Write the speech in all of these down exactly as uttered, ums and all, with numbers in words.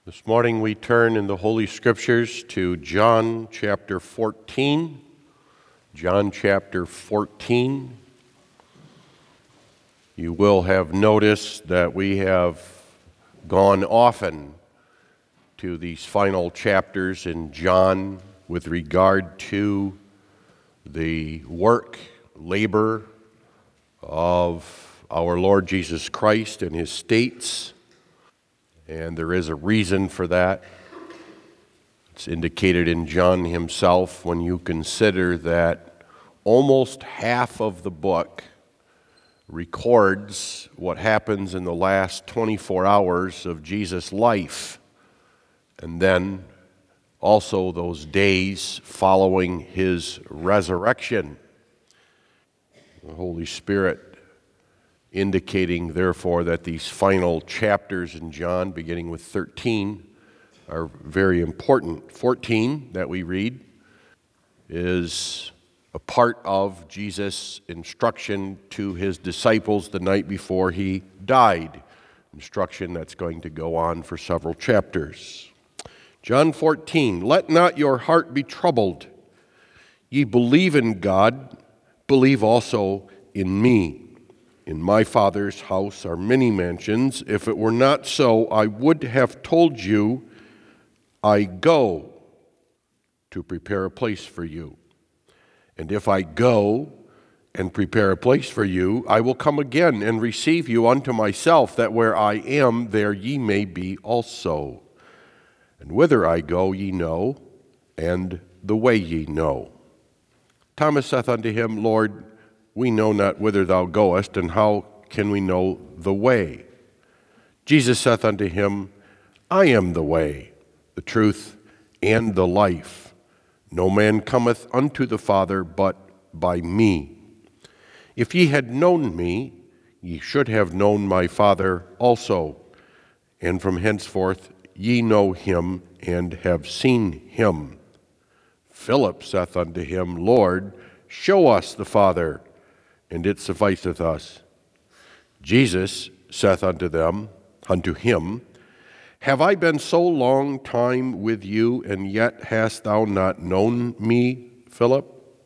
This morning we turn in the Holy Scriptures to John chapter fourteen. John chapter fourteen. You will have noticed that we have gone often to these final chapters in John with regard to the work, labor of our Lord Jesus Christ and his states. And there is a reason for that. It's indicated in John himself when you consider that almost half of the book records what happens in the last twenty-four hours of Jesus' life, and then also those days following his resurrection. The Holy Spirit indicating, therefore, that these final chapters in John, beginning with thirteen, are very important. fourteen, that we read, is a part of Jesus' instruction to his disciples the night before he died, instruction that's going to go on for several chapters. John fourteen, "Let not your heart be troubled. Ye believe in God, believe also in me. In my Father's house are many mansions. If it were not so, I would have told you, I go to prepare a place for you. And if I go and prepare a place for you, I will come again and receive you unto myself, that where I am, there ye may be also. And whither I go ye know, and the way ye know." Thomas saith unto him, "Lord, we know not whither thou goest, and how can we know the way?" Jesus saith unto him, "I am the way, the truth, and the life. No man cometh unto the Father but by me. If ye had known me, ye should have known my Father also. And from henceforth ye know him, and have seen him." Philip saith unto him, "Lord, show us the Father, and it sufficeth us." Jesus saith unto them, unto him, "Have I been so long time with you, and yet hast thou not known me, Philip?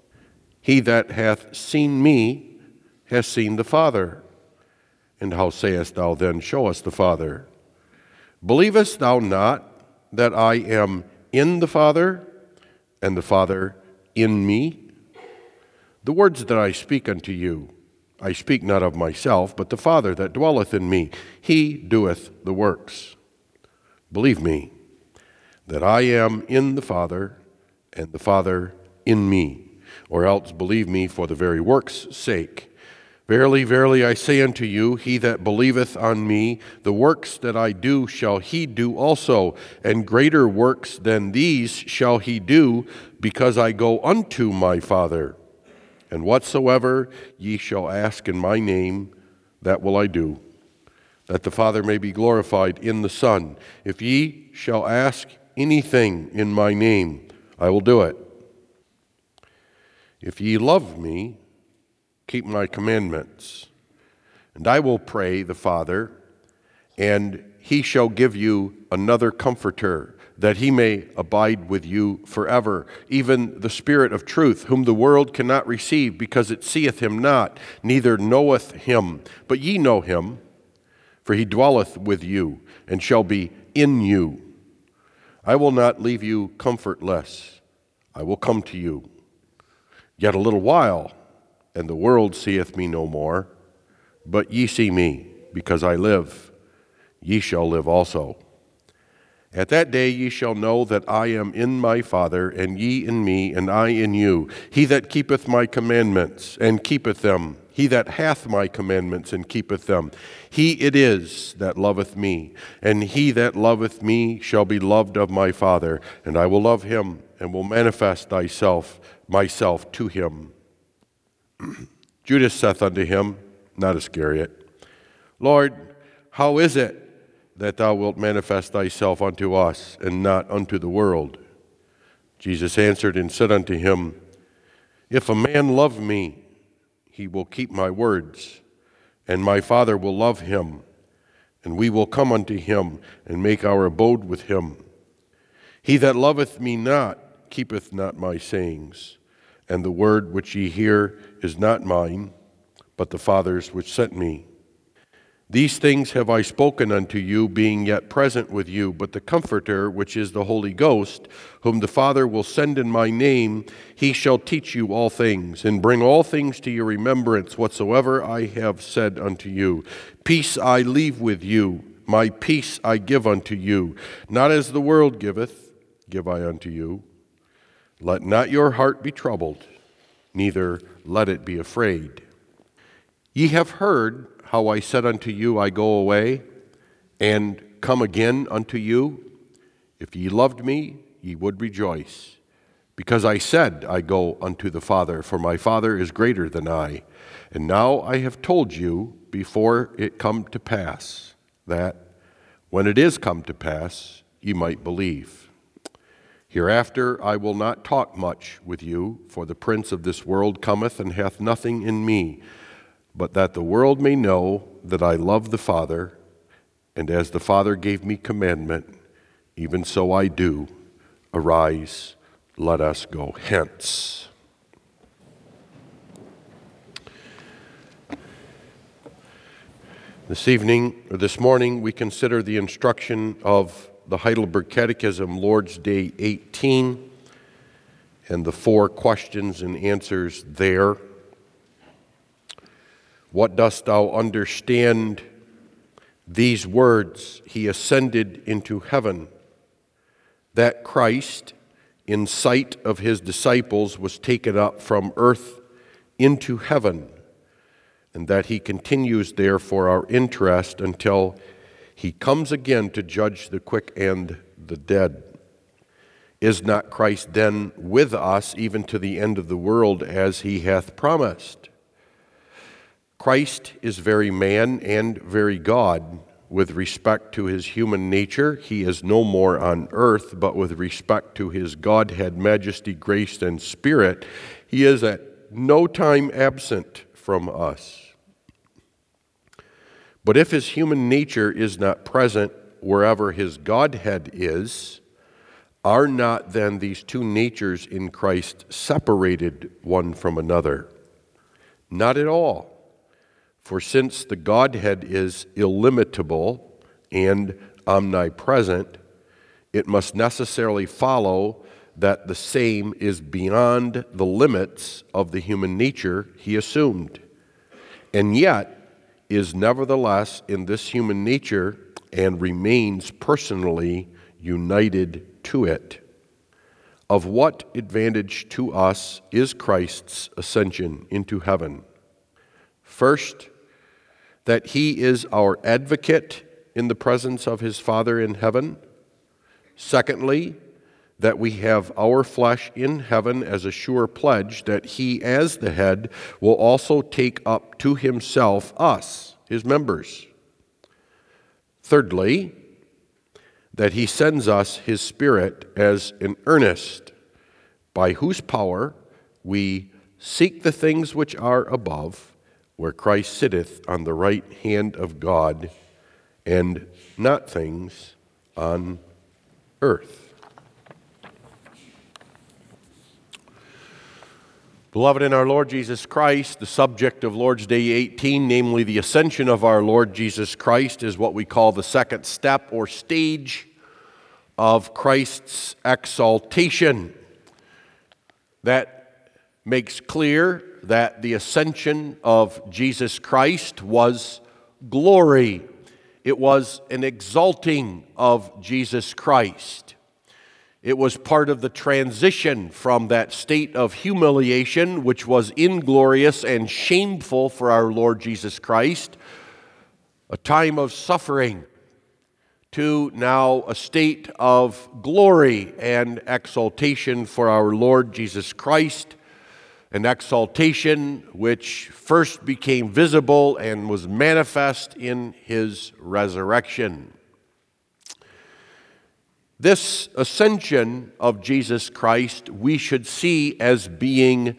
He that hath seen me hath seen the Father. And how sayest thou then, Show us the Father? Believest thou not that I am in the Father, and the Father in me? The words that I speak unto you, I speak not of myself, but the Father that dwelleth in me, he doeth the works. Believe me, that I am in the Father, and the Father in me, or else believe me for the very works' sake. Verily, verily, I say unto you, he that believeth on me, the works that I do shall he do also, and greater works than these shall he do, because I go unto my Father. And whatsoever ye shall ask in my name, that will I do, that the Father may be glorified in the Son. If ye shall ask anything in my name, I will do it. If ye love me, keep my commandments. And I will pray the Father, and he shall give you another Comforter, that he may abide with you forever, even the Spirit of truth, whom the world cannot receive, because it seeth him not, neither knoweth him. But ye know him, for he dwelleth with you, and shall be in you. I will not leave you comfortless. I will come to you. Yet a little while, and the world seeth me no more, but ye see me, because I live. Ye shall live also. At that day ye shall know that I am in my Father, and ye in me, and I in you. He that keepeth my commandments, and keepeth them, he that hath my commandments, and keepeth them, he it is that loveth me. And he that loveth me shall be loved of my Father, and I will love him, and will manifest thyself, myself to him. Judas saith unto him, not Iscariot, Lord, how is it that thou wilt manifest thyself unto us, and not unto the world? Jesus answered and said unto him, If a man love me, he will keep my words, and my Father will love him, and we will come unto him and make our abode with him. He that loveth me not keepeth not my sayings, and the word which ye hear is not mine, but the Father's which sent me. These things have I spoken unto you, being yet present with you, but the Comforter, which is the Holy Ghost, whom the Father will send in my name, he shall teach you all things, and bring all things to your remembrance, whatsoever I have said unto you. Peace I leave with you, my peace I give unto you. Not as the world giveth, give I unto you. Let not your heart be troubled, neither let it be afraid. Ye have heard how I said unto you, I go away, and come again unto you. If ye loved me, ye would rejoice, because I said, I go unto the Father, for my Father is greater than I. And now I have told you before it come to pass, that when it is come to pass, ye might believe. Hereafter I will not talk much with you, for the prince of this world cometh and hath nothing in me, but that the world may know that I love the Father, and as the Father gave me commandment, even so I do. Arise, let us go hence. This evening, or this morning, we consider the instruction of the Heidelberg Catechism, Lord's Day eighteen, and the four questions and answers there. What dost thou understand these words? He ascended into heaven. That Christ, in sight of his disciples, was taken up from earth into heaven, and that he continues there for our interest until he comes again to judge the quick and the dead. Is not Christ then with us even to the end of the world, as he hath promised? Christ is very man and very God. With respect to his human nature, he is no more on earth, but with respect to his Godhead, majesty, grace, and spirit, he is at no time absent from us. But if his human nature is not present wherever his Godhead is, are not then these two natures in Christ separated one from another? Not at all. For since the Godhead is illimitable and omnipresent, it must necessarily follow that the same is beyond the limits of the human nature he assumed, and yet is nevertheless in this human nature and remains personally united to it. Of what advantage to us is Christ's ascension into heaven? First, that he is our advocate in the presence of his Father in heaven. Secondly, that we have our flesh in heaven as a sure pledge that he, as the head, will also take up to himself us, his members. Thirdly, that he sends us his Spirit as an earnest, by whose power we seek the things which are above, where Christ sitteth on the right hand of God, and not things on earth. Beloved in our Lord Jesus Christ, the subject of Lord's Day eighteen, namely the ascension of our Lord Jesus Christ, is what we call the second step or stage of Christ's exaltation. That makes clear that the ascension of Jesus Christ was glory. It was an exalting of Jesus Christ. It was part of the transition from that state of humiliation, which was inglorious and shameful for our Lord Jesus Christ, a time of suffering, to now a state of glory and exaltation for our Lord Jesus Christ, an exaltation which first became visible and was manifest in his resurrection. This ascension of Jesus Christ we should see as being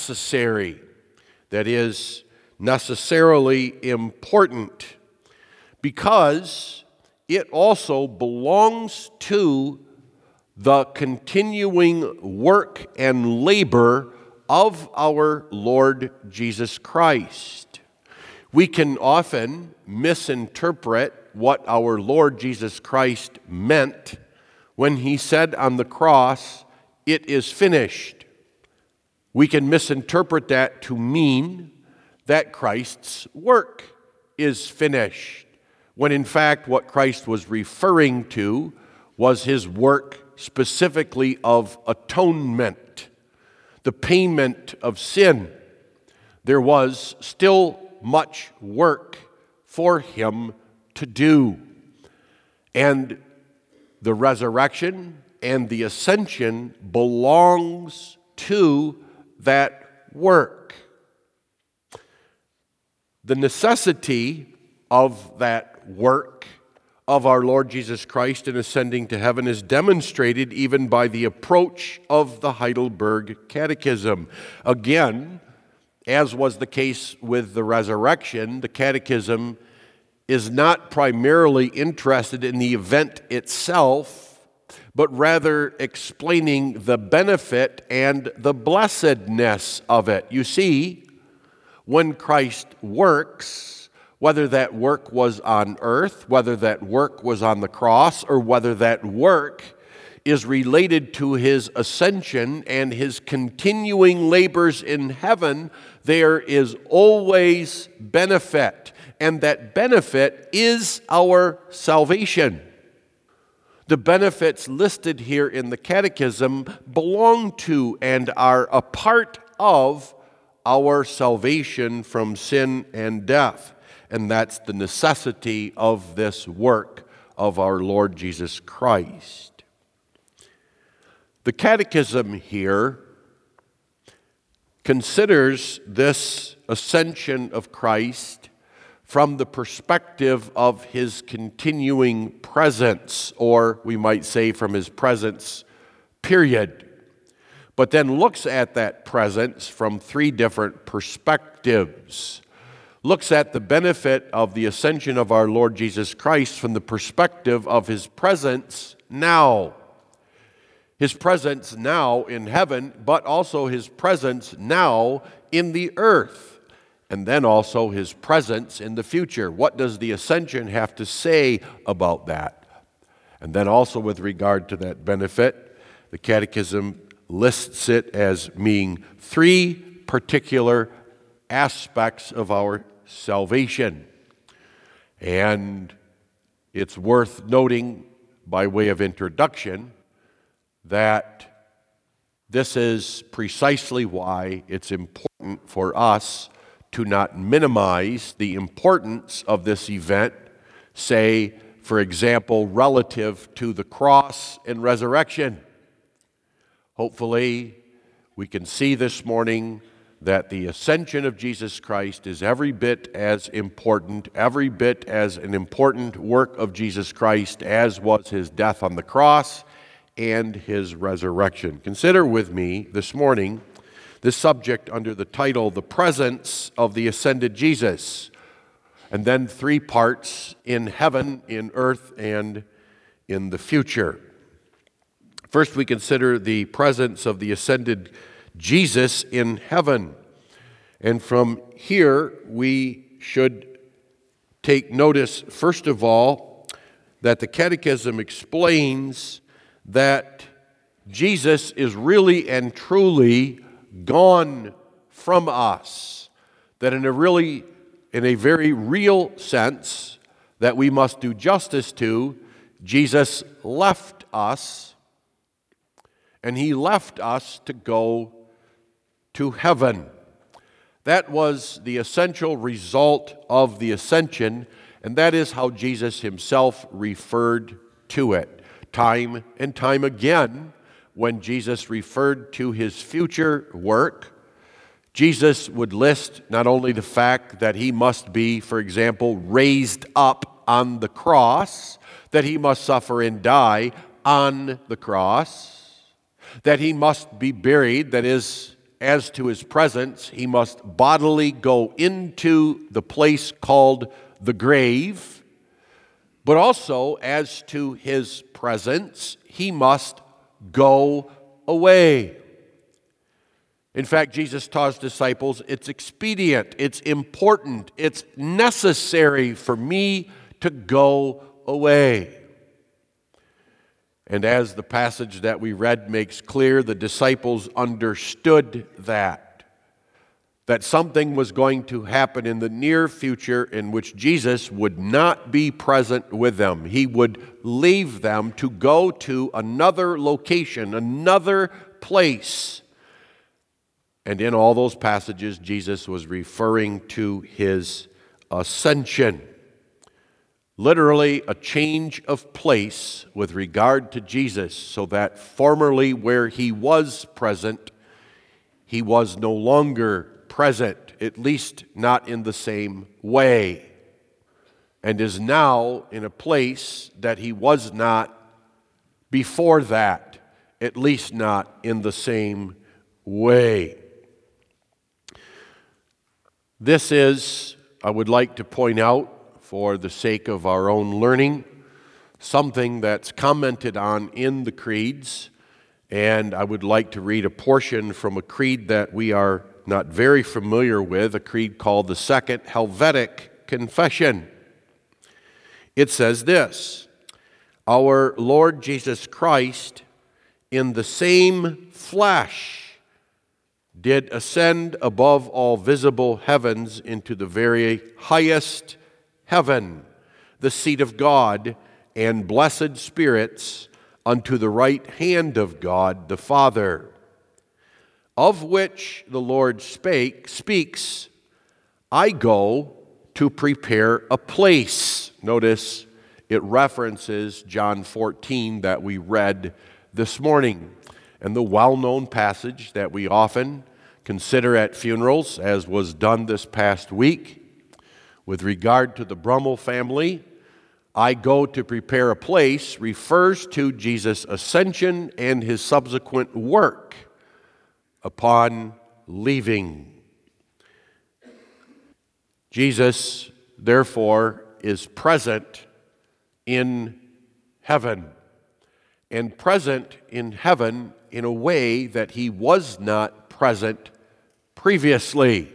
necessary, that is, necessarily important, because it also belongs to the continuing work and labor of our Lord Jesus Christ. We can often misinterpret what our Lord Jesus Christ meant when he said on the cross, "It is finished." We can misinterpret that to mean that Christ's work is finished, when in fact what Christ was referring to was his work specifically of atonement, the payment of sin. There was still much work for him to do. And the resurrection and the ascension belongs to that work. The necessity of that work of our Lord Jesus Christ in ascending to heaven is demonstrated even by the approach of the Heidelberg Catechism. Again, as was the case with the resurrection, the Catechism is not primarily interested in the event itself, but rather explaining the benefit and the blessedness of it. You see, when Christ works, whether that work was on earth, whether that work was on the cross, or whether that work is related to his ascension and his continuing labors in heaven, there is always benefit, and that benefit is our salvation. The benefits listed here in the Catechism belong to and are a part of our salvation from sin and death. And that's the necessity of this work of our Lord Jesus Christ. The Catechism here considers this ascension of Christ from the perspective of his continuing presence, or we might say from his presence period, but then looks at that presence from three different perspectives. Looks at the benefit of the ascension of our Lord Jesus Christ from the perspective of his presence now. His presence now in heaven, but also his presence now in the earth, and then also his presence in the future. What does the ascension have to say about that? And then also with regard to that benefit, the Catechism lists it as being three particular aspects of our salvation. And it's worth noting, by way of introduction, that this is precisely why it's important for us to not minimize the importance of this event, say, for example, relative to the cross and resurrection. Hopefully, we can see this morning that the ascension of Jesus Christ is every bit as important, every bit as an important work of Jesus Christ as was his death on the cross and his resurrection. Consider with me this morning this subject under the title, The Presence of the Ascended Jesus, and then three parts: in heaven, in earth, and in the future. First, we consider the presence of the ascended Jesus in heaven. And from here, we should take notice, first of all, that the Catechism explains that Jesus is really and truly gone from us. That in a really, in a very real sense that we must do justice to, Jesus left us, and he left us to go to heaven. That was the essential result of the ascension, and that is how Jesus himself referred to it. Time and time again, when Jesus referred to his future work, Jesus would list not only the fact that he must be, for example, raised up on the cross, that he must suffer and die on the cross, that he must be buried, that is, as to his presence, he must bodily go into the place called the grave, But also, as to his presence, he must go away. In fact, Jesus taught his disciples, it's expedient, it's important, it's necessary for me to go away. And as the passage that we read makes clear, the disciples understood that, that something was going to happen in the near future in which Jesus would not be present with them. He would leave them to go to another location, another place. And in all those passages, Jesus was referring to his ascension. Literally a change of place with regard to Jesus, so that formerly where he was present, he was no longer present, at least not in the same way, and is now in a place that he was not before that, at least not in the same way. This is, I would like to point out, for the sake of our own learning, something that's commented on in the creeds, and I would like to read a portion from a creed that we are not very familiar with, a creed called the Second Helvetic Confession. It says this: Our Lord Jesus Christ, in the same flesh, did ascend above all visible heavens into the very highest heaven, the seat of God, and blessed spirits unto the right hand of God the Father, of which the Lord spake, speaks, I go to prepare a place. Notice it references John fourteen that we read this morning, and the well-known passage that we often consider at funerals, as was done this past week. With regard to the Brummel family, I go to prepare a place refers to Jesus' ascension and his subsequent work upon leaving. Jesus, therefore, is present in heaven, and present in heaven in a way that he was not present previously.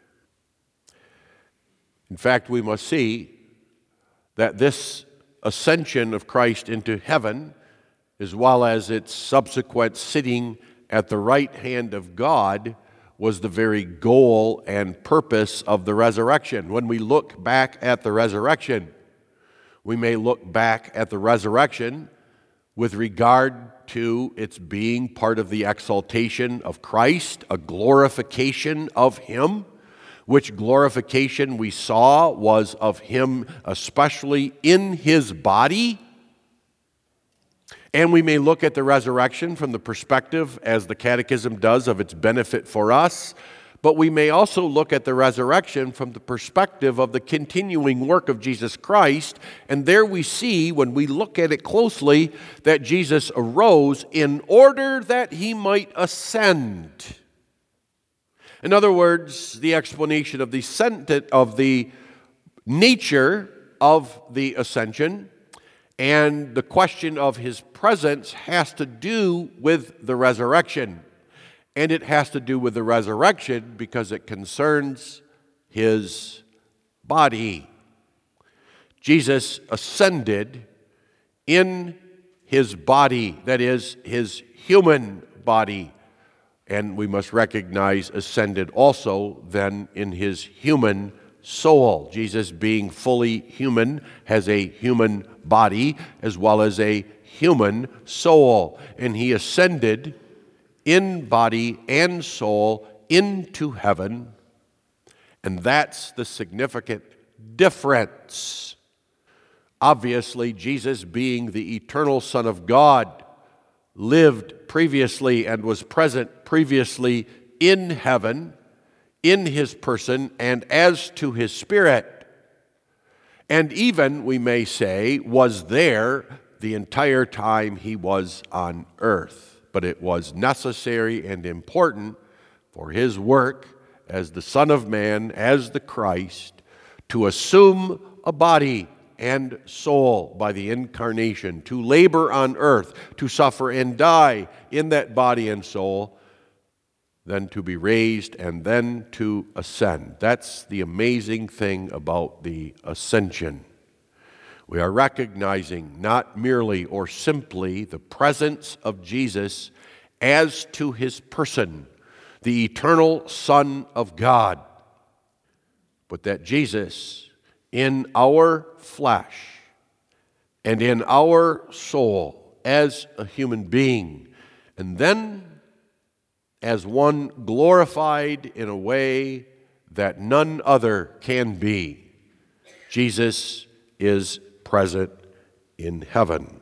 In fact, we must see that this ascension of Christ into heaven, as well as its subsequent sitting at the right hand of God, was the very goal and purpose of the resurrection. When we look back at the resurrection, we may look back at the resurrection with regard to its being part of the exaltation of Christ, a glorification of him, which glorification we saw was of him especially in his body. And we may look at the resurrection from the perspective, as the Catechism does, of its benefit for us, but we may also look at the resurrection from the perspective of the continuing work of Jesus Christ, and there we see, when we look at it closely, that Jesus arose in order that he might ascend. In other words, the explanation of the sentence, of the nature of the ascension and the question of his presence has to do with the resurrection. And it has to do with the resurrection because it concerns his body. Jesus ascended in his body, that is, his human body. And we must recognize ascended also then in his human soul. Jesus, being fully human, has a human body as well as a human soul. And he ascended in body and soul into heaven. And that's the significant difference. Obviously, Jesus, being the eternal Son of God, lived previously and was present previously in heaven, in his person, and as to his spirit. And even, we may say, was there the entire time he was on earth. But it was necessary and important for his work as the Son of Man, as the Christ, to assume a body, and soul by the incarnation, to labor on earth, to suffer and die in that body and soul, then to be raised, and then to ascend. That's the amazing thing about the ascension. We are recognizing not merely or simply the presence of Jesus as to his person, the eternal Son of God, but that Jesus in our flesh and in our soul as a human being, and then as one glorified in a way that none other can be, Jesus is present in heaven.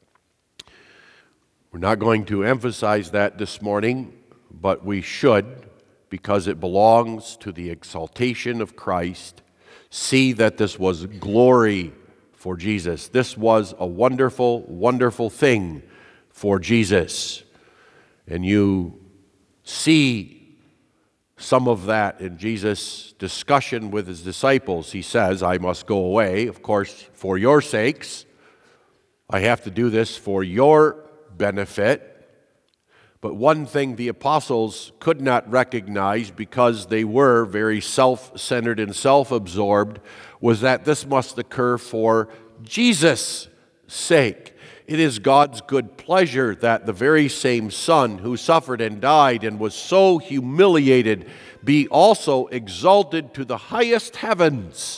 We're not going to emphasize that this morning, but we should, because it belongs to the exaltation of Christ, see that this was glory for Jesus. This was a wonderful, wonderful thing for Jesus. And you see some of that in Jesus' discussion with his disciples. He says, I must go away, of course, for your sakes. I have to do this for your benefit. But one thing the apostles could not recognize, because they were very self-centered and self-absorbed, was that this must occur for Jesus' sake. It is God's good pleasure that the very same Son who suffered and died and was so humiliated be also exalted to the highest heavens.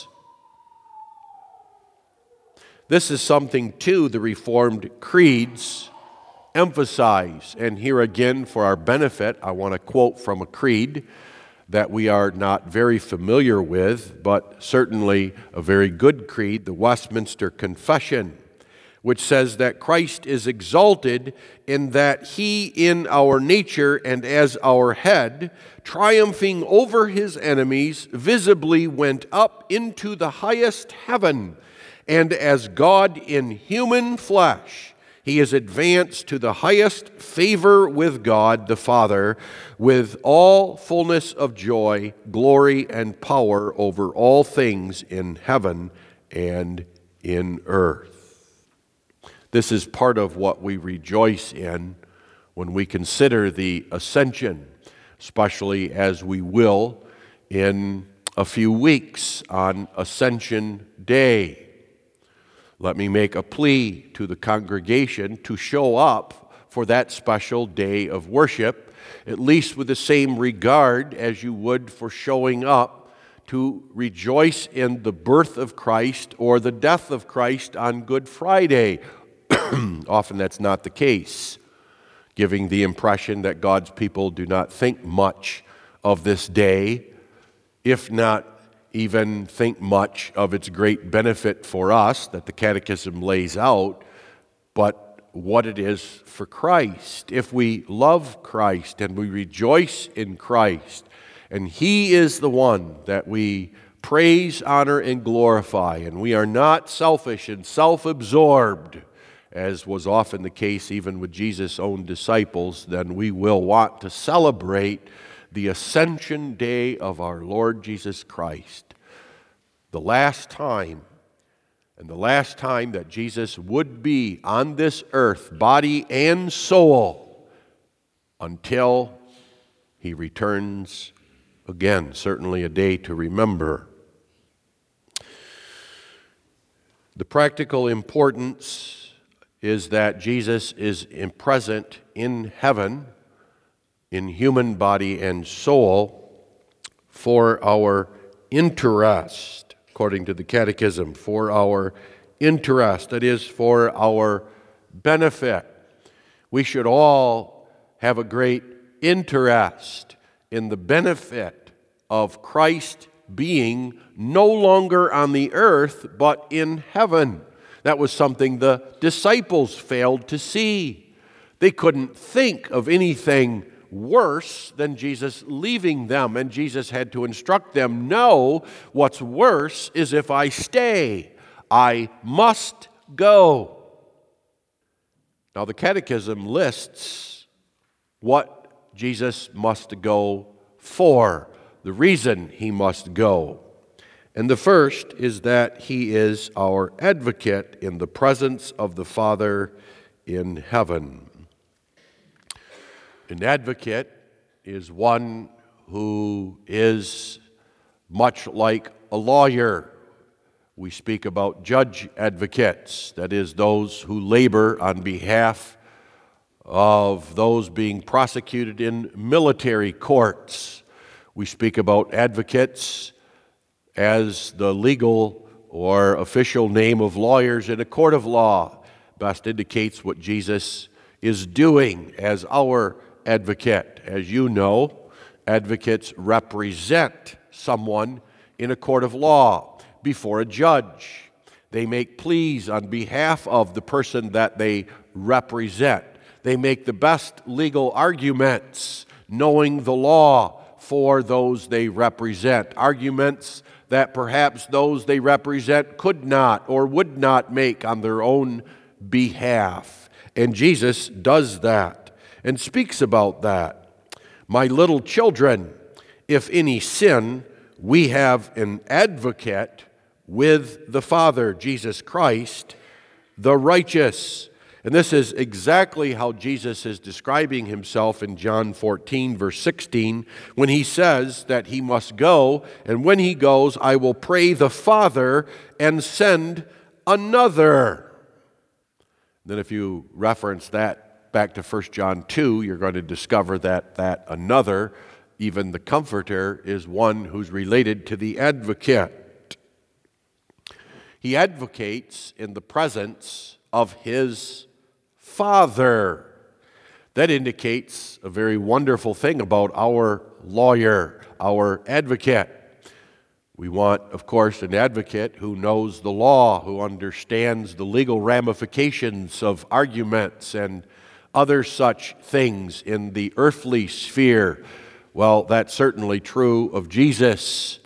This is something, too, the Reformed creeds emphasize. And here again, for our benefit, I want to quote from a creed that we are not very familiar with, but certainly a very good creed, the Westminster Confession, which says that Christ is exalted in that he in our nature and as our head, triumphing over his enemies, visibly went up into the highest heaven, and as God in human flesh, he is advanced to the highest favor with God the Father, with all fullness of joy, glory, and power over all things in heaven and in earth. This is part of what we rejoice in when we consider the ascension, especially as we will in a few weeks on Ascension Day. Let me make a plea to the congregation to show up for that special day of worship, at least with the same regard as you would for showing up to rejoice in the birth of Christ or the death of Christ on Good Friday. Often that's not the case, giving the impression that God's people do not think much of this day, if not even think much of its great benefit for us that the Catechism lays out, but what it is for Christ. If we love Christ and we rejoice in Christ, and he is the one that we praise, honor, and glorify, and we are not selfish and self-absorbed, as was often the case even with Jesus' own disciples, then we will want to celebrate the Ascension Day of our Lord Jesus Christ. The last time, and the last time that Jesus would be on this earth, body and soul, until he returns again. Certainly a day to remember. The practical importance is that Jesus is present in heaven, in human body and soul, for our interest, according to the Catechism, for our interest, that is, for our benefit. We should all have a great interest in the benefit of Christ being no longer on the earth, but in heaven. That was something the disciples failed to see. They couldn't think of anything worse than Jesus leaving them, and Jesus had to instruct them, no, what's worse is if I stay. I must go. Now the Catechism lists what Jesus must go for, the reason he must go. And the first is that he is our advocate in the presence of the Father in heaven. An advocate is one who is much like a lawyer. We speak about judge advocates, that is, those who labor on behalf of those being prosecuted in military courts. We speak about advocates as the legal or official name of lawyers in a court of law. Best indicates what Jesus is doing as our advocate. As you know, advocates represent someone in a court of law before a judge. They make pleas on behalf of the person that they represent. They make the best legal arguments, knowing the law for those they represent. Arguments that perhaps those they represent could not or would not make on their own behalf. And Jesus does that and speaks about that. My little children, if any sin, we have an advocate with the Father, Jesus Christ, the righteous. And this is exactly how Jesus is describing himself in John fourteen, verse sixteen, when he says that he must go, and when he goes, I will pray the Father and send another. Then if you reference that back to First John two, you're going to discover that that another, even the Comforter, is one who's related to the advocate. He advocates in the presence of his Father. That indicates a very wonderful thing about our lawyer, our advocate. We want, of course, an advocate who knows the law, who understands the legal ramifications of arguments and other such things in the earthly sphere. Well, that's certainly true of Jesus.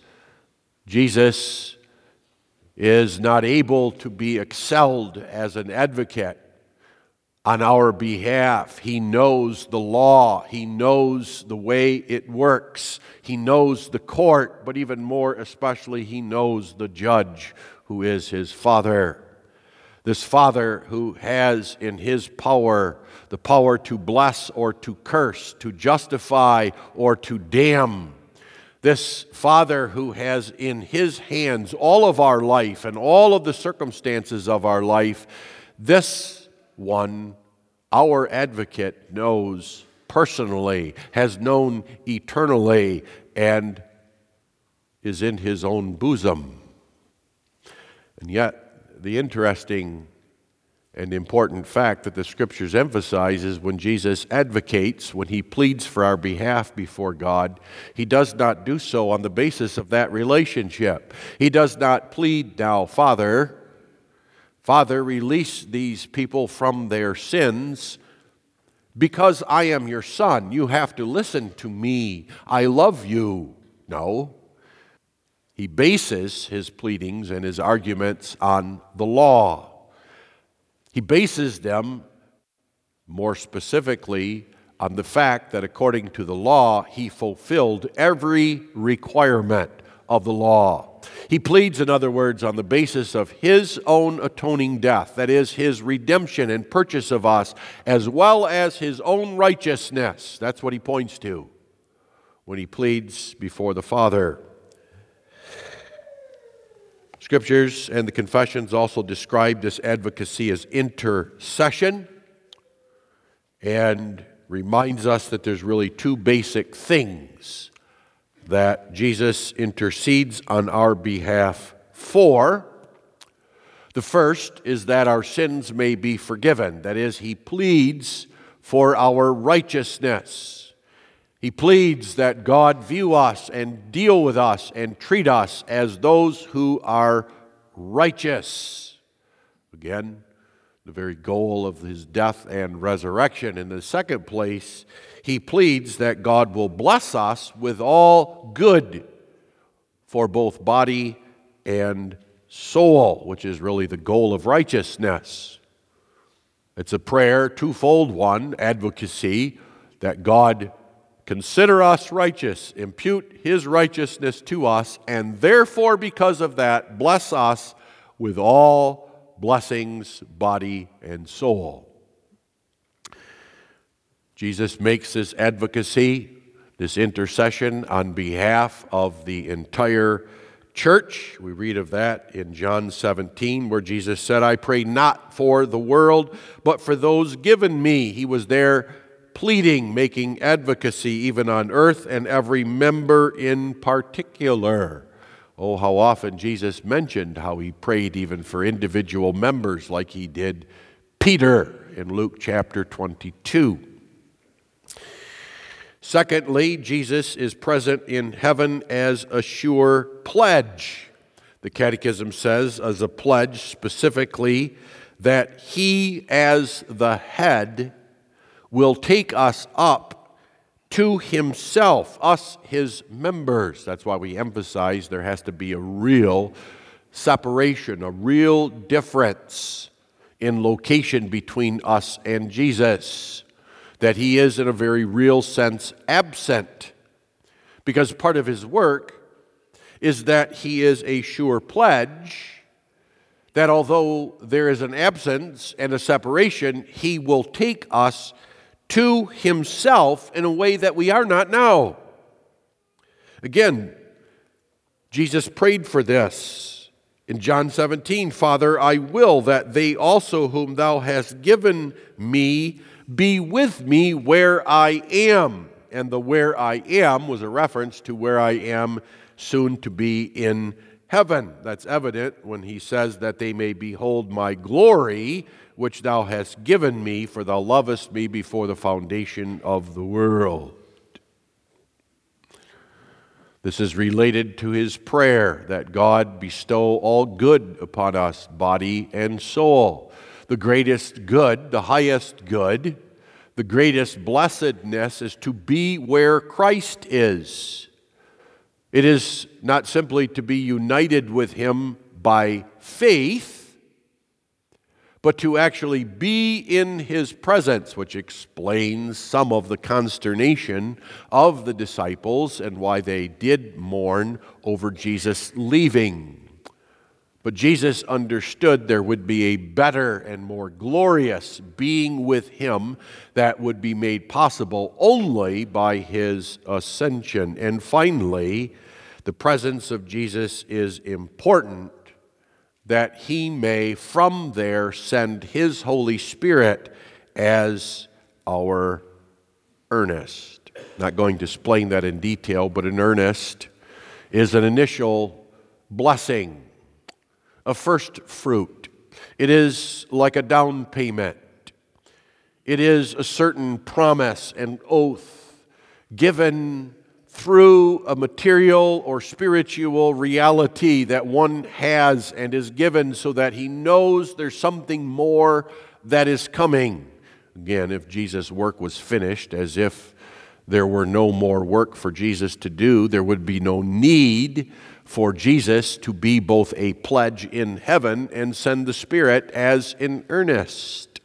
Jesus is not able to be excelled as an advocate on our behalf. He knows the law. He knows the way it works. He knows the court, but even more especially, he knows the judge, who is his Father. This Father who has in his power the power to bless or to curse, to justify or to damn. This Father who has in his hands all of our life and all of the circumstances of our life. This one, our advocate, knows personally, has known eternally, and is in his own bosom. And yet, the interesting and important fact that the Scriptures emphasize is when Jesus advocates, when he pleads for our behalf before God, he does not do so on the basis of that relationship. He does not plead, now, Father, Father, release these people from their sins because I am your son. You have to listen to me. I love you. No. He bases his pleadings and his arguments on the law. He bases them more specifically on the fact that according to the law, he fulfilled every requirement of the law. He pleads, in other words, on the basis of his own atoning death, that is, his redemption and purchase of us, as well as his own righteousness. That's what he points to when he pleads before the Father. Scriptures and the confessions also describe this advocacy as intercession, and reminds us that there's really two basic things that Jesus intercedes on our behalf for. The first is that our sins may be forgiven. That is, he pleads for our righteousness. He pleads that God view us and deal with us and treat us as those who are righteous. Again, the very goal of his death and resurrection. In the second place, he pleads that God will bless us with all good for both body and soul, which is really the goal of righteousness. It's a prayer, twofold one, advocacy, that God consider us righteous, impute his righteousness to us, and therefore because of that, bless us with all blessings, body and soul. Jesus makes this advocacy, this intercession on behalf of the entire church. We read of that in John seventeen, where Jesus said, I pray not for the world, but for those given me. He was there pleading, making advocacy even on earth, and every member in particular. Oh, how often Jesus mentioned how he prayed even for individual members, like he did Peter in Luke chapter twenty-two. Secondly, Jesus is present in heaven as a sure pledge. The Catechism says, as a pledge specifically, that he as the head will take us up to himself, us, his members. That's why we emphasize there has to be a real separation, a real difference in location between us and Jesus, that he is in a very real sense absent, because part of his work is that he is a sure pledge that although there is an absence and a separation, he will take us to himself in a way that we are not now. Again, Jesus prayed for this in John seventeen, Father, I will that they also whom thou hast given me be with me where I am. And the where I am was a reference to where I am soon to be in heaven. That's evident when he says that they may behold my glory, which thou hast given me, for thou lovest me before the foundation of the world. This is related to his prayer that God bestow all good upon us, body and soul. The greatest good, the highest good, the greatest blessedness is to be where Christ is. It is not simply to be united with him by faith, but to actually be in his presence, which explains some of the consternation of the disciples and why they did mourn over Jesus leaving. But Jesus understood there would be a better and more glorious being with him that would be made possible only by his ascension. And finally, the presence of Jesus is important that he may from there send his Holy Spirit as our earnest. Not going to explain that in detail, but an earnest is an initial blessing, a first fruit. It is like a down payment. It is a certain promise and oath given through a material or spiritual reality that one has and is given so that he knows there's something more that is coming. Again, if Jesus' work was finished, as if there were no more work for Jesus to do, there would be no need for Jesus to be both a pledge in heaven and send the Spirit as an earnest.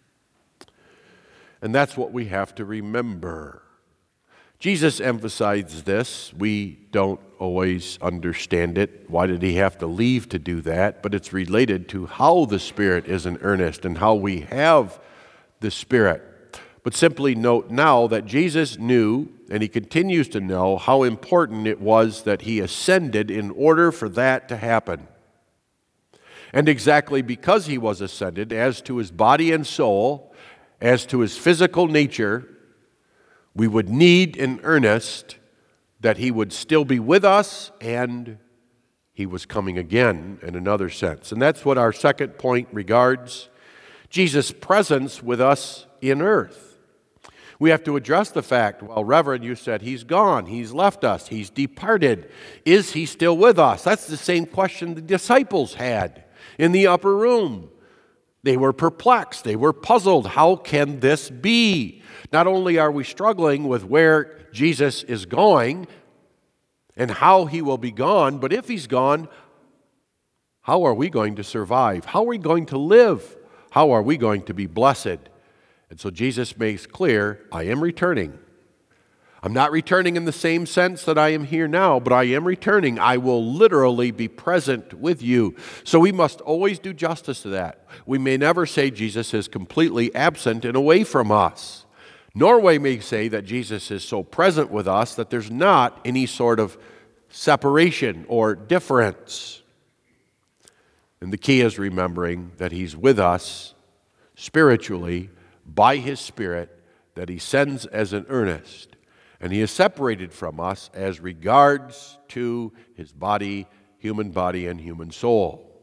And that's what we have to remember. Jesus emphasized this. We don't always understand it. Why did he have to leave to do that? But it's related to how the Spirit is an earnest and how we have the Spirit. But simply note now that Jesus knew, and he continues to know, how important it was that he ascended in order for that to happen. And exactly because he was ascended, as to his body and soul, as to his physical nature, we would need an earnest that he would still be with us and he was coming again in another sense. And that's what our second point regards, Jesus' presence with us in earth. We have to address the fact, well, Reverend, you said he's gone, he's left us, he's departed. Is he still with us? That's the same question the disciples had in the upper room. They were perplexed, they were puzzled. How can this be? Not only are we struggling with where Jesus is going and how he will be gone, but if he's gone, how are we going to survive? How are we going to live? How are we going to be blessed? And so Jesus makes clear, I am returning. I'm not returning in the same sense that I am here now, but I am returning. I will literally be present with you. So we must always do justice to that. We may never say Jesus is completely absent and away from us. Nor we may say that Jesus is so present with us that there's not any sort of separation or difference. And the key is remembering that he's with us spiritually by his Spirit that he sends as an earnest. And he is separated from us as regards to his body, human body, and human soul.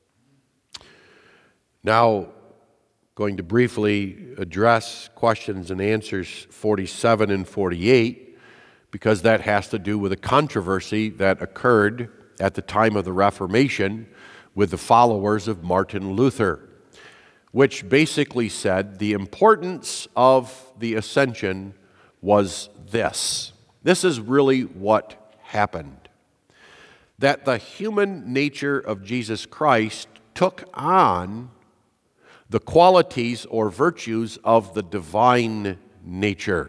Now, going to briefly address questions and answers forty-seven and forty-eight, because that has to do with a controversy that occurred at the time of the Reformation with the followers of Martin Luther, which basically said the importance of the ascension was this. This is really what happened. That the human nature of Jesus Christ took on the qualities or virtues of the divine nature.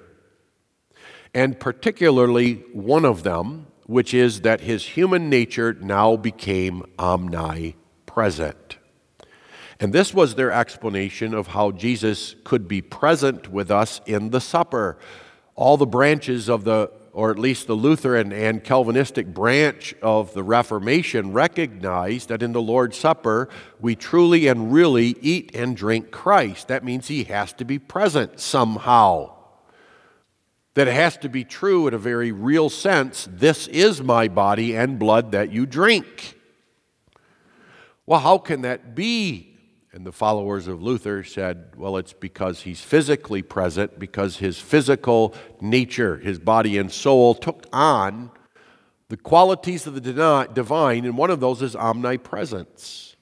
And particularly one of them, which is that his human nature now became omnipresent. And this was their explanation of how Jesus could be present with us in the supper. All the branches of the, or at least the Lutheran and Calvinistic branch of the Reformation, recognized that in the Lord's Supper we truly and really eat and drink Christ. That means he has to be present somehow. That it has to be true in a very real sense. This is my body and blood that you drink. Well, how can that be? And the followers of Luther said, well, it's because he's physically present, because his physical nature, his body and soul, took on the qualities of the divine, and one of those is omnipresence.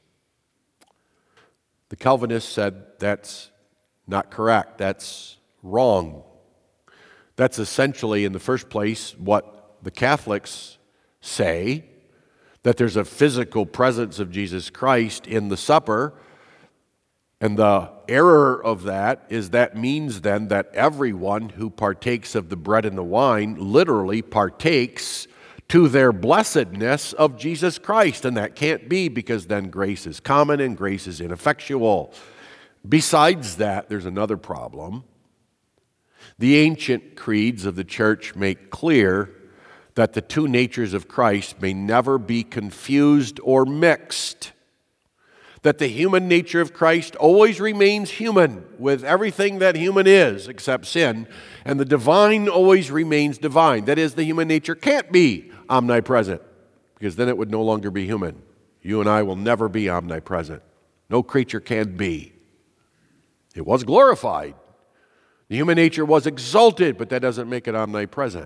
The Calvinists said that's not correct, that's wrong. That's essentially, in the first place, what the Catholics say, that there's a physical presence of Jesus Christ in the supper. And the error of that is that means then that everyone who partakes of the bread and the wine literally partakes to their blessedness of Jesus Christ. And that can't be, because then grace is common and grace is ineffectual. Besides that, there's another problem. The ancient creeds of the church make clear that the two natures of Christ may never be confused or mixed. That the human nature of Christ always remains human with everything that human is except sin, and the divine always remains divine. That is, the human nature can't be omnipresent, because then it would no longer be human. You and I will never be omnipresent. No creature can be. It was glorified. The human nature was exalted, but that doesn't make it omnipresent.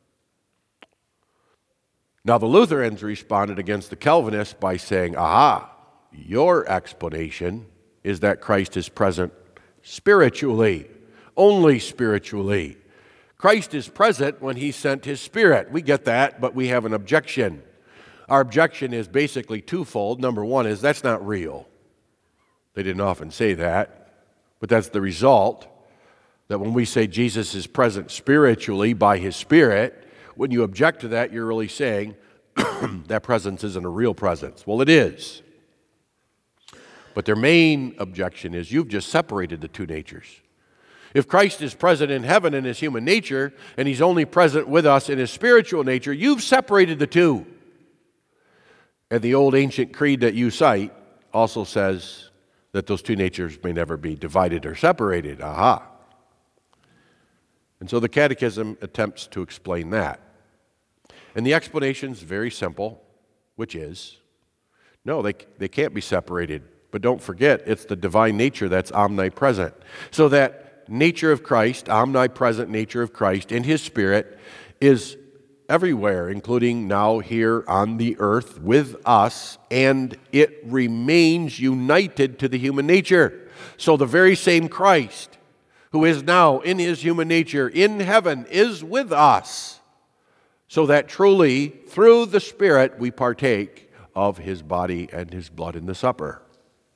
Now the Lutherans responded against the Calvinists by saying, aha, your explanation is that Christ is present spiritually, only spiritually. Christ is present when he sent his Spirit. We get that, but we have an objection. Our objection is basically twofold. Number one is that's not real. They didn't often say that, but that's the result. That when we say Jesus is present spiritually by his Spirit, when you object to that, you're really saying that presence isn't a real presence. Well, it is. But their main objection is you've just separated the two natures. If Christ is present in heaven in his human nature, and he's only present with us in his spiritual nature, you've separated the two. And the old ancient creed that you cite also says that those two natures may never be divided or separated. Aha. And so the Catechism attempts to explain that. And the explanation is very simple, which is, no, they, they can't be separated. But don't forget, it's the divine nature that's omnipresent. So that nature of Christ, omnipresent nature of Christ in his Spirit, is everywhere, including now here on the earth with us, and it remains united to the human nature. So the very same Christ who is now in his human nature in heaven is with us, so that truly through the Spirit we partake of his body and his blood in the supper.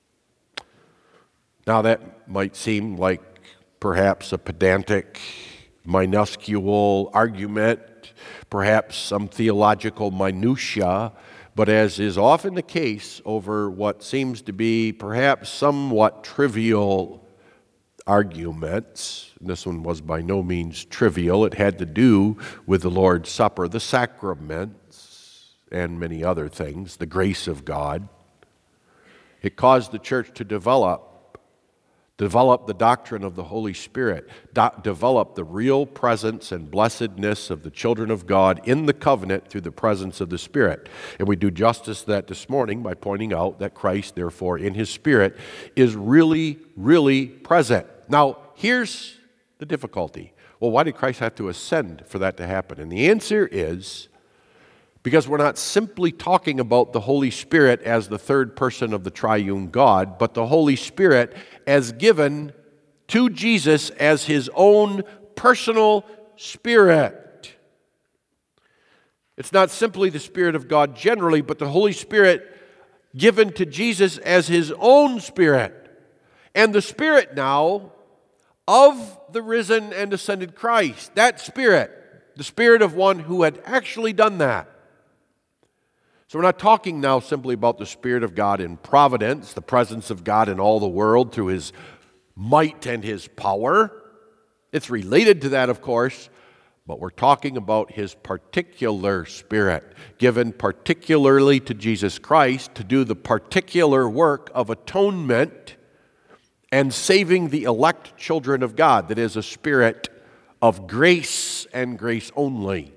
Now that might seem like perhaps a pedantic minuscule argument, perhaps some theological minutia, but as is often the case over what seems to be perhaps somewhat trivial arguments, this one was by no means trivial. It had to do with the Lord's Supper, the sacraments, and many other things, the grace of God. It caused the church to develop Develop the doctrine of the Holy Spirit. Do- develop the real presence and blessedness of the children of God in the covenant through the presence of the Spirit. And we do justice to that this morning by pointing out that Christ, therefore, in His Spirit, is really, really present. Now, here's the difficulty. Well, why did Christ have to ascend for that to happen? And the answer is because we're not simply talking about the Holy Spirit as the third person of the triune God, but the Holy Spirit as given to Jesus as His own personal Spirit. It's not simply the Spirit of God generally, but the Holy Spirit given to Jesus as His own Spirit. And the Spirit now of the risen and ascended Christ, that Spirit, the Spirit of one who had actually done that. So we're not talking now simply about the Spirit of God in providence, the presence of God in all the world through His might and His power. It's related to that, of course, but we're talking about His particular Spirit, given particularly to Jesus Christ to do the particular work of atonement and saving the elect children of God. That is a spirit of grace and grace only.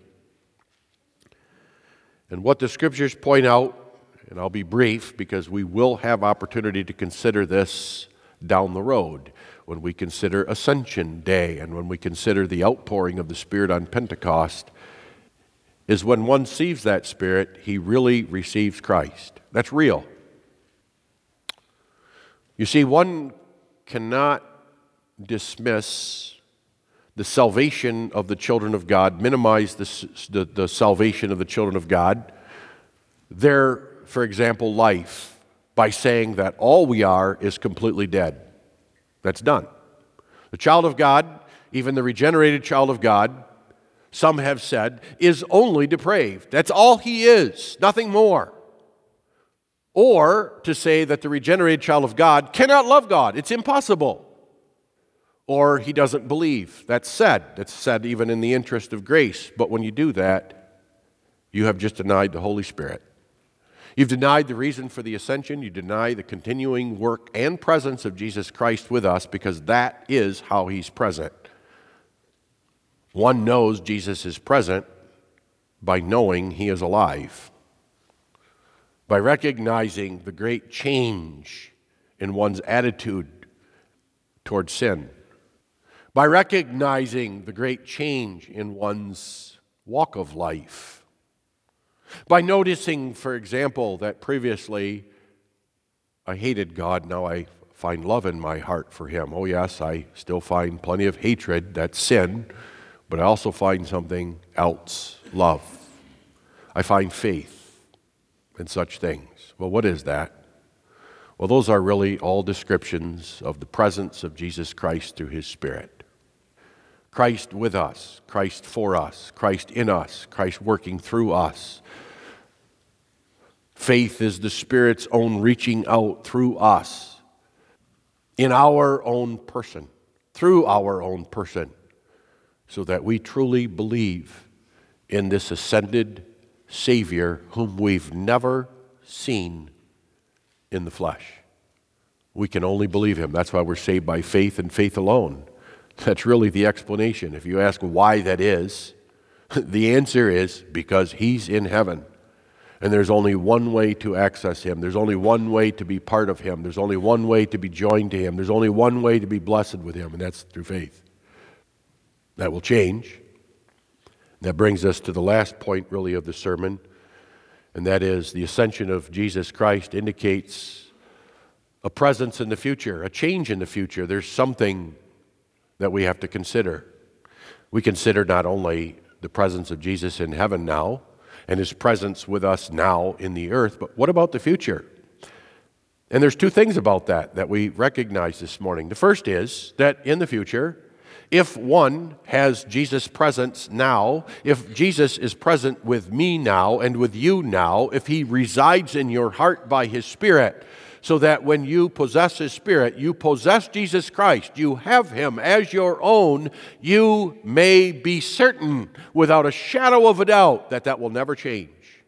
And what the Scriptures point out, and I'll be brief because we will have opportunity to consider this down the road when we consider Ascension Day and when we consider the outpouring of the Spirit on Pentecost, is when one receives that Spirit, he really receives Christ. That's real. You see, one cannot dismiss the salvation of the children of God, minimize the, the, the salvation of the children of God, their, for example, life, by saying that all we are is completely dead. That's done. The child of God, even the regenerated child of God, some have said, is only depraved. That's all he is, nothing more. Or to say that the regenerated child of God cannot love God. It's impossible. Or he doesn't believe. That's said. That's said even in the interest of grace. But when you do that, you have just denied the Holy Spirit. You've denied the reason for the ascension. You deny the continuing work and presence of Jesus Christ with us, because that is how He's present. One knows Jesus is present by knowing He is alive, by recognizing the great change in one's attitude toward sin, by recognizing the great change in one's walk of life, by noticing, for example, that previously I hated God, now I find love in my heart for Him. Oh yes, I still find plenty of hatred, that's sin, but I also find something else, love. I find faith in such things. Well, what is that? Well, those are really all descriptions of the presence of Jesus Christ through His Spirit. Christ with us, Christ for us, Christ in us, Christ working through us. Faith is the Spirit's own reaching out through us, in our own person, through our own person, so that we truly believe in this ascended Savior whom we've never seen in the flesh. We can only believe Him. That's why we're saved by faith and faith alone. That's really the explanation. If you ask why that is, the answer is because He's in heaven. And there's only one way to access Him. There's only one way to be part of Him. There's only one way to be joined to Him. There's only one way to be blessed with Him, and that's through faith. That will change. That brings us to the last point, really, of the sermon, and that is the ascension of Jesus Christ indicates a presence in the future, a change in the future. There's something that we have to consider. We consider not only the presence of Jesus in heaven now and His presence with us now in the earth, but what about the future? And there's two things about that that we recognize this morning. The first is that in the future, If one has Jesus' presence now, if Jesus is present with me now and with you now, if he resides in your heart by his Spirit, so that when you possess his Spirit, you possess Jesus Christ, you have him as your own, you may be certain without a shadow of a doubt that that will never change.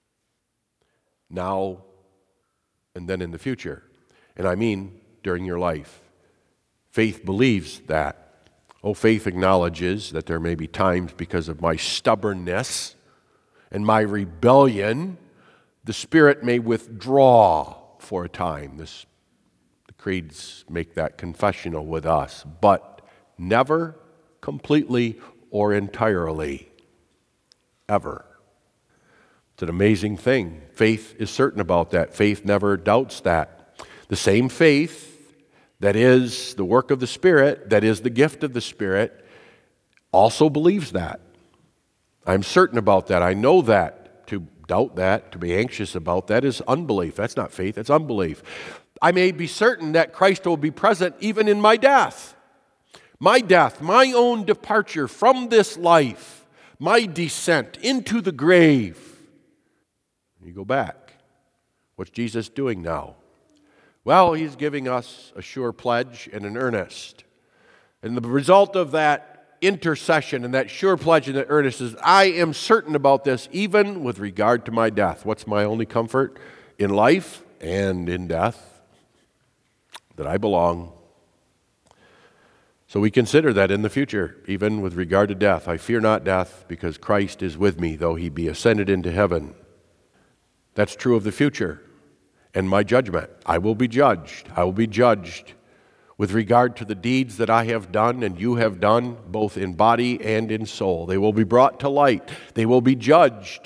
Now and then in the future. And I mean during your life. Faith believes that. Oh, faith acknowledges that there may be times because of my stubbornness and my rebellion, the Spirit may withdraw for a time. This, the creeds make that confessional with us, but never completely or entirely, ever. It's an amazing thing. Faith is certain about that. Faith never doubts that. The same faith that is the work of the Spirit, that is the gift of the Spirit, also believes that. I'm certain about that. I know that. To doubt that, to be anxious about that is unbelief. That's not faith, that's unbelief. I may be certain that Christ will be present even in my death. My death, my own departure from this life, my descent into the grave. You go back. What's Jesus doing now? Well, he's giving us a sure pledge and an earnest. And the result of that intercession and that sure pledge and that earnest is, I am certain about this even with regard to my death. What's my only comfort? In life and in death, that I belong. So we consider that in the future, even with regard to death. I fear not death, because Christ is with me, though he be ascended into heaven. That's true of the future. And my judgment, I will be judged. I will be judged with regard to the deeds that I have done and you have done, both in body and in soul. They will be brought to light. They will be judged.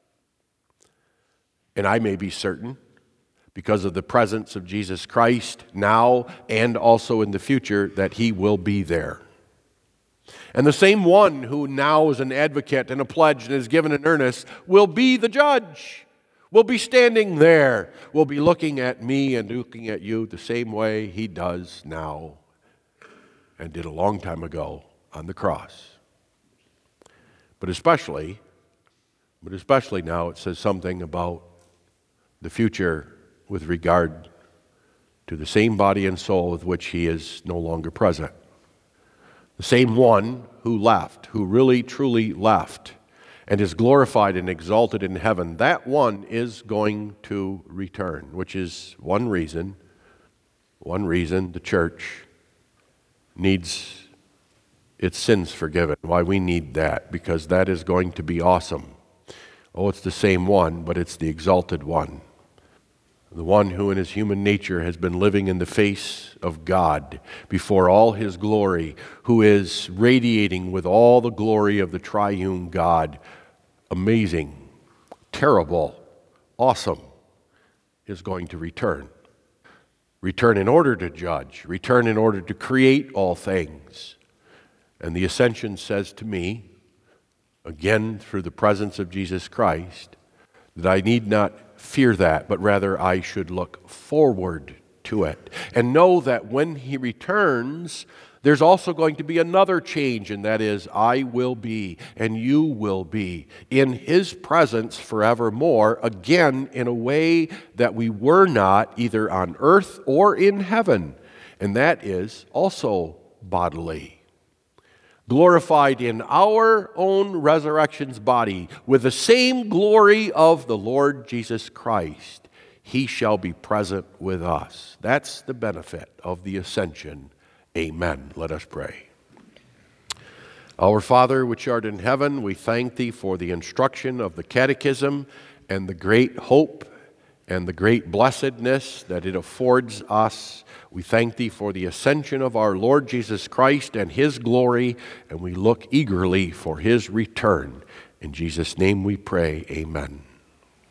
And I may be certain, because of the presence of Jesus Christ now and also in the future, that he will be there. And the same one who now is an advocate and a pledge and is given an earnest will be the judge. We'll be standing there. We'll be looking at me and looking at you the same way he does now and did a long time ago on the cross. But especially, but especially now it says something about the future with regard to the same body and soul with which he is no longer present. The same one who left, who really truly left, and is glorified and exalted in heaven, that one is going to return, which is one reason, one reason the church needs its sins forgiven. Why we need that, because that is going to be awesome. Oh, it's the same one, but it's the exalted one. The one who in his human nature has been living in the face of God before all his glory, who is radiating with all the glory of the triune God. Amazing, terrible, awesome, is going to return. Return in order to judge, return in order to create all things. And the ascension says to me, again through the presence of Jesus Christ, that I need not fear that, but rather I should look forward to it. And know that when he returns, there's also going to be another change, and that is, I will be, and you will be, in his presence forevermore, again in a way that we were not either on earth or in heaven. And that is also bodily. Glorified in our own resurrection's body, with the same glory of the Lord Jesus Christ, he shall be present with us. That's the benefit of the ascension. Amen. Let us pray. Our Father, which art in heaven, we thank thee for the instruction of the Catechism and the great hope and the great blessedness that it affords us. We thank thee for the ascension of our Lord Jesus Christ and his glory, and we look eagerly for his return. In Jesus' name we pray, amen.